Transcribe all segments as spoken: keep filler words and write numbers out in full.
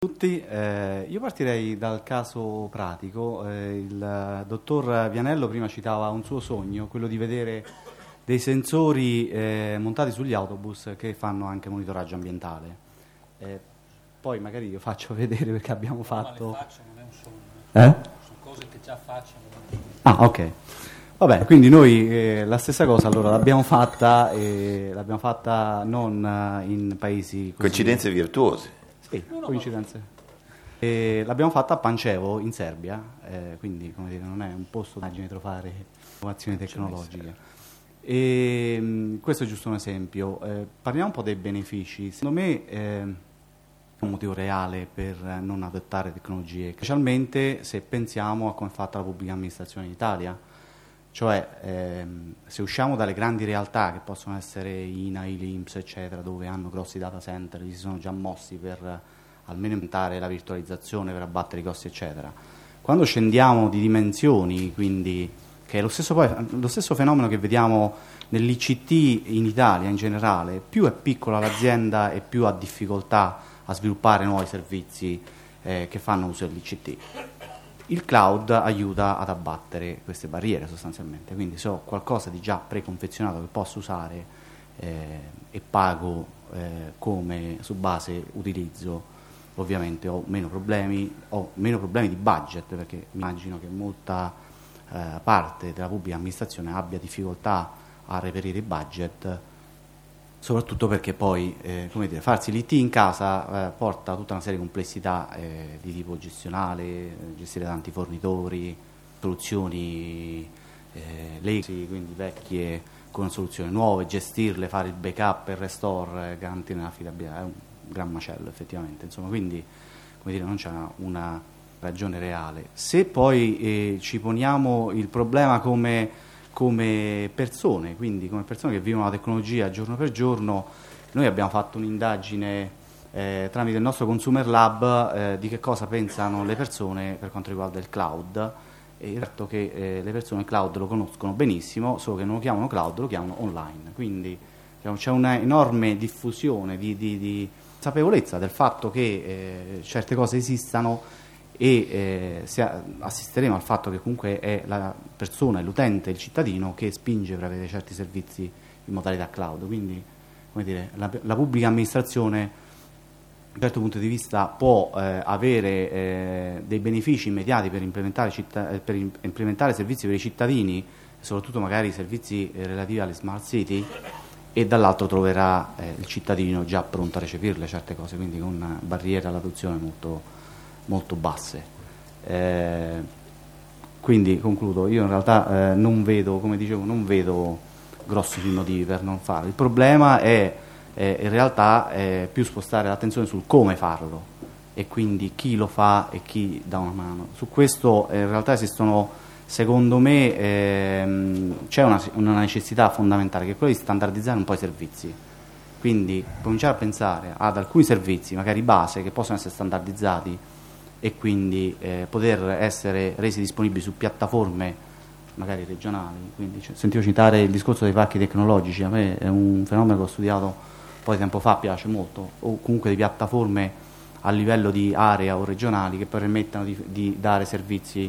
Tutti, eh, io partirei dal caso pratico. Eh, il dottor Vianello prima citava un suo sogno, quello di vedere dei sensori eh, montati sugli autobus che fanno anche monitoraggio ambientale. Eh, poi magari io faccio vedere perché abbiamo fatto... Ma le faccio, non è un sogno. Eh? Sono cose che già facciano. Ah, ok. Va bene, quindi noi eh, la stessa cosa allora l'abbiamo fatta, e l'abbiamo fatta non eh, in paesi... Così... Coincidenze virtuose. Sì, coincidenze. E l'abbiamo fatta a Pančevo, in Serbia, eh, quindi come dire, non è un posto da trovare innovazioni tecnologiche. E, mh, questo è giusto un esempio. Eh, parliamo un po' dei benefici. Secondo me eh, è un motivo reale per non adottare tecnologie, specialmente se pensiamo a come è fatta la pubblica amministrazione in Italia. Cioè, ehm, se usciamo dalle grandi realtà che possono essere I N A I, l'I N P S, eccetera, dove hanno grossi data center, si sono già mossi per almeno aumentare la virtualizzazione, per abbattere i costi, eccetera. Quando scendiamo di dimensioni, quindi, che è lo stesso, poi, lo stesso fenomeno che vediamo nell'I C T in Italia in generale, più è piccola l'azienda e più ha difficoltà a sviluppare nuovi servizi eh, che fanno uso dell'I C T. Il cloud aiuta ad abbattere queste barriere sostanzialmente, quindi se ho qualcosa di già preconfezionato che posso usare eh, e pago eh, come su base utilizzo, ovviamente ho meno problemi, ho meno problemi di budget, perché immagino che molta eh, parte della pubblica amministrazione abbia difficoltà a reperire i budget, soprattutto perché poi eh, come dire, farsi l'I T in casa eh, porta tutta una serie di complessità eh, di tipo gestionale, eh, gestire tanti fornitori, soluzioni eh, legacy, quindi vecchie con soluzioni nuove, gestirle, fare il backup e il restore, eh, garantire l'affidabilità, è un gran macello effettivamente, insomma, quindi come dire, non c'è una, una ragione reale. Se poi eh, ci poniamo il problema come come persone, quindi come persone che vivono la tecnologia giorno per giorno, noi abbiamo fatto un'indagine eh, tramite il nostro Consumer Lab eh, di che cosa pensano le persone per quanto riguarda il cloud, e certo che eh, le persone il cloud lo conoscono benissimo, solo che non lo chiamano cloud, lo chiamano online, quindi diciamo, c'è una enorme diffusione di, di, di consapevolezza del fatto che eh, certe cose esistano, e eh, si assisteremo al fatto che comunque è la persona, è l'utente, il cittadino che spinge per avere certi servizi in modalità cloud. Quindi come dire, la, la pubblica amministrazione da un certo punto di vista può eh, avere eh, dei benefici immediati per implementare, città, per implementare servizi per i cittadini, soprattutto magari servizi eh, relativi alle smart city, e dall'altro troverà eh, il cittadino già pronto a recepirle certe cose, quindi con barriere all'adozione molto molto basse. Eh, quindi concludo, io in realtà eh, non vedo, come dicevo, non vedo grossi motivi per non farlo. Il problema è eh, in realtà eh, più spostare l'attenzione sul come farlo, e quindi chi lo fa e chi dà una mano. Su questo eh, in realtà esistono, secondo me ehm, c'è una, una necessità fondamentale, che è quella di standardizzare un po' i servizi. Quindi cominciare a pensare ad alcuni servizi, magari base, che possono essere standardizzati e quindi eh, poter essere resi disponibili su piattaforme magari regionali. Quindi, cioè, sentivo citare il discorso dei parchi tecnologici, a me è un fenomeno che ho studiato un po' di tempo fa, piace molto, o comunque di piattaforme a livello di area o regionali che permettano di, di dare servizi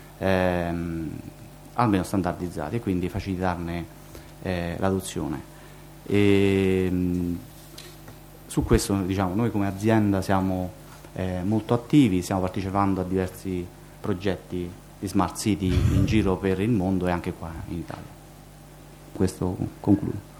ehm, almeno standardizzati e quindi facilitarne eh, l'adozione. E, mh, su questo, diciamo, noi come azienda siamo Eh, molto attivi, stiamo partecipando a diversi progetti di smart city in giro per il mondo e anche qua in Italia. Questo concludo.